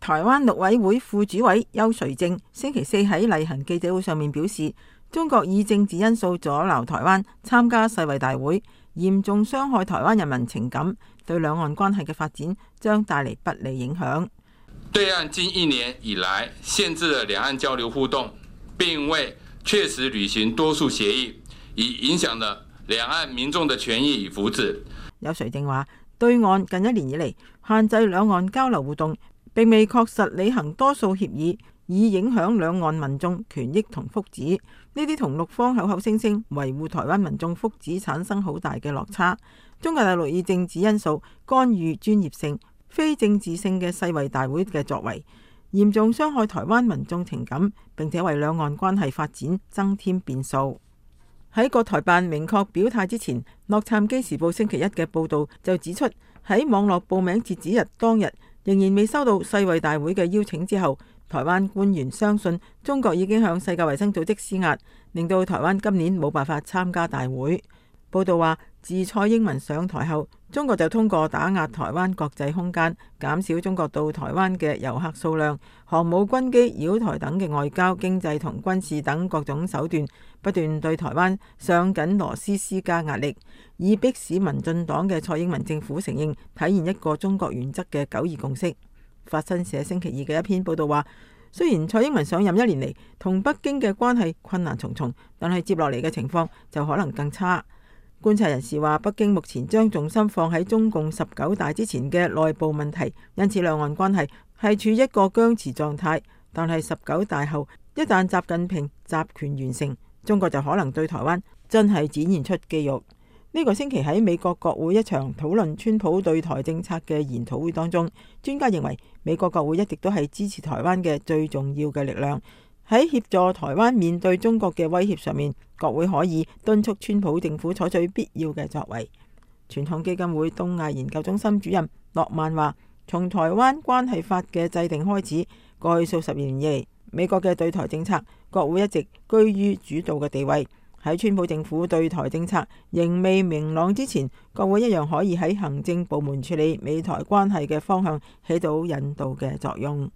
台灣陸委會副主委邱垂正星期四喺例行記者會上面表示，中國以政治因素阻撓台灣參加世衛大會，嚴重傷害台灣人民情感，對兩岸關係嘅發展將帶嚟不利影響。 對岸近1年以來限制了兩岸交流互動，並未確實履行多數協議，已影響了兩岸民眾的權益與福祉。 邱垂正話，對岸近1年以嚟限制兩岸交流互動，並未確實履行多數協議，以影響兩岸民眾權益同福祉。呢啲同陸方口口聲聲維護台灣民眾福祉產生好大嘅落差。中國大陸以政治因素干預專業性、非政治性嘅世衛大會嘅作為，嚴重傷害台灣民眾情感，並且為兩岸關係發展增添變數。喺國台辦明確表態之前，洛杉磯時報星期一嘅報導就指出，喺網絡報名截止日當日仍然未收到世衛大會嘅邀請之後，台灣官員相信中國已經向世界衛生組織施壓，令到台灣今年冇辦法參加大會。報道話，自蔡英文上台後，中國就通過打壓台灣國際空間，減少中國到台灣嘅遊客數量，航母軍機繞台等嘅外交、經濟同軍事等各種手段，不斷對台灣上緊螺絲施加壓力，以迫使民進黨嘅蔡英文政府承認體現一個中國原則嘅9·2共識。法新社星期二嘅一篇報道話，雖然蔡英文上任1年嚟同北京嘅關係困難重重，但係接落嚟嘅情況就可能更差。觀察人士話，北京目前將重心放喺中共19大之前嘅內部問題，因此兩岸關係係處於一個僵持狀態。但係19大後，一旦習近平集權完成，中國就可能對台灣真係展現出肌肉。呢個星期喺美國國會一場討論川普對台政策嘅研討會當中，專家認為美國國會一直都係支持台灣嘅最重要嘅力量。喺協助台灣面對中國嘅威脅上面，國會可以敦促川普政府採取必要嘅作為。傳統基金會東亞研究中心主任諾曼話，從台灣關係法嘅制定開始，過去數十年以嚟，美國嘅對台政策，國會一直居於主導嘅地位。喺川普政府對台政策仍未明朗之前，國會一樣可以喺行政部門處理美台關係嘅方向起到引導嘅作用。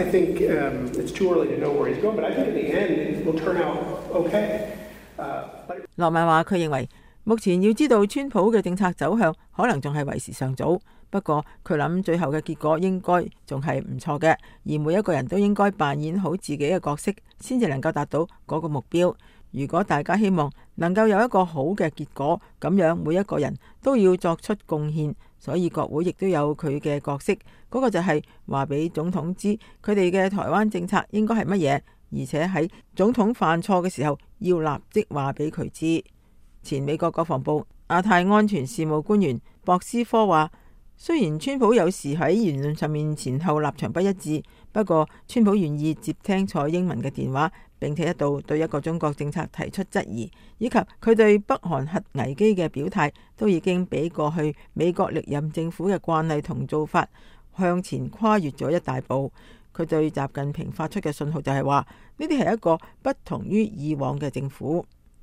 諾曼話，佢認為目前要知道川普嘅政策走向，可能仲係為時尚早。不過佢諗最後嘅結果應該仲係唔錯嘅，而每一個人都應該扮演好自己嘅角色，先至能夠達到嗰個目標。如果大家希望能夠有一個好嘅結果，咁樣每一個人都要作出貢獻，所以國會亦都有佢嘅角色。嗰個就係話俾總統知佢哋嘅台灣政策應該係乜嘢，而且喺總統犯錯嘅時候要立即話俾佢知。前美國國防部亞太安全事務官員博斯科話，雖然川普有時喺言論上面前後立場不一致，不過川普願意接聽蔡英文嘅電話，並且一度對一個中國政策提出質疑，以及佢對北韓核危機嘅表態，都已經比過去美國歷任政府嘅慣例同做法向前跨越咗一大步。佢對習近平發出嘅信號就係話，呢啲係一個不同於以往嘅政府。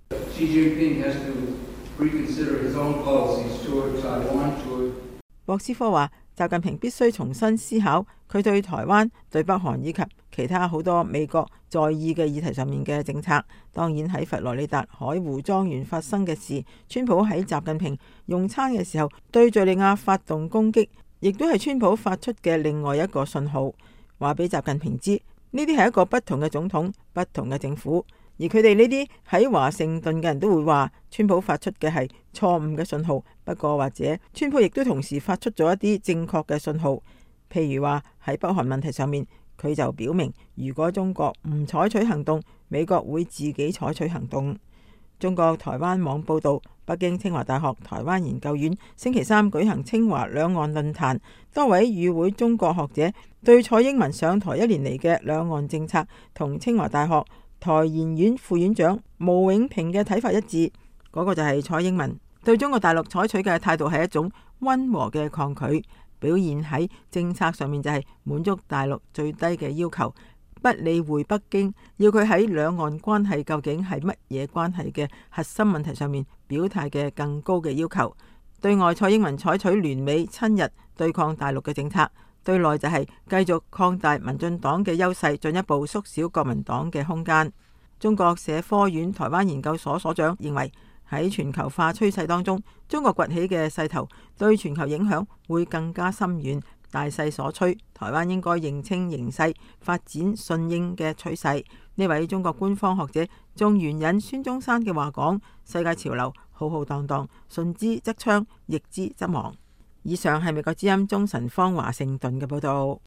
博斯科話，習近平必須重新思考佢對台灣、對北韓以及其他好多美國在意嘅議題上面嘅政策。當然喺佛羅里達海湖莊園發生嘅事，川普喺習近平用餐嘅時候對敘利亞發動攻擊，亦都係川普發出嘅另外一個信號，話俾習近平知呢啲係一個不同嘅總統、不同嘅政府。而佢哋呢啲喺華盛頓嘅人都會話，川普發出嘅係錯誤嘅信號。不過或者川普亦都同時發出咗一啲正確嘅信號，譬如話喺北韓問題上面，佢就表明如果中國唔採取行動，美國會自己採取行動。中國台灣網報道，北京清華大學台灣研究院星期三舉行清華兩岸論壇，多位與會中國學者對蔡英文上台1年嚟嘅兩岸政策同清華大學台研院副院長毛永平嘅睇法一致。嗰個就係蔡英文對中國大陸採取嘅態度係一種溫和嘅抗拒，表現喺政策上面就係滿足大陸最低嘅要求，不理會北京要佢喺兩岸關係究竟係乜嘢關係嘅核心問題上面表態嘅更高嘅要求。對外蔡英文採取聯美親日對抗大陸嘅政策， 對內就係繼續擴大民進黨嘅優勢，進一步縮小國民黨嘅空間。中國社科院台灣研究所所長認為，喺全球化趨勢當中，中國崛起嘅勢頭對全球影響會更加深遠。大勢所趨，台灣應該認清形勢，發展順應嘅趨勢。呢位中國官方學者仲援引孫中山嘅話講：世界潮流浩浩蕩蕩，順之則昌，逆之則亡。以上係美國之音中神方華盛頓嘅報道。